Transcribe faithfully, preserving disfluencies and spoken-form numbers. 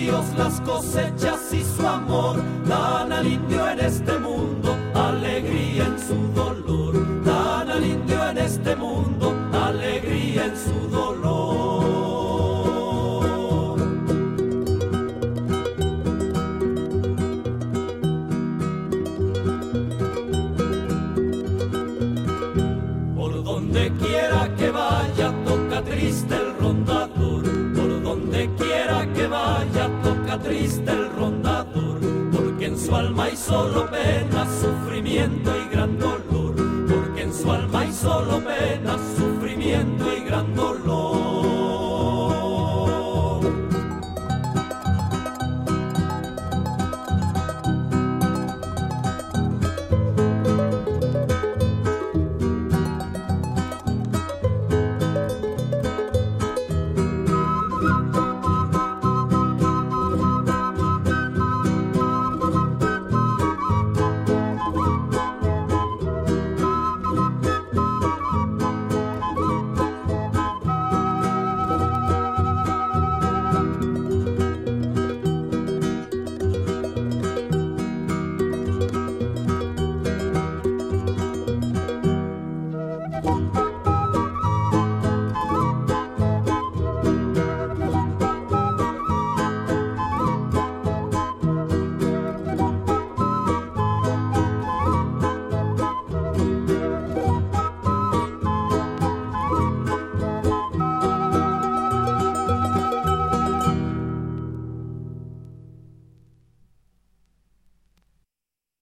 ríos, las cosechas y su amor dan al indio en este mundo alegría en su dolor, dan al indio en este mundo alegría en su dolor. Por donde quiera que vaya toca triste el rondador, por donde quiera que vaya toca triste el rondador, porque en su alma hay solo pena, sufrimiento y gran dolor, porque en su alma hay solo pena, sufrimiento y gran dolor.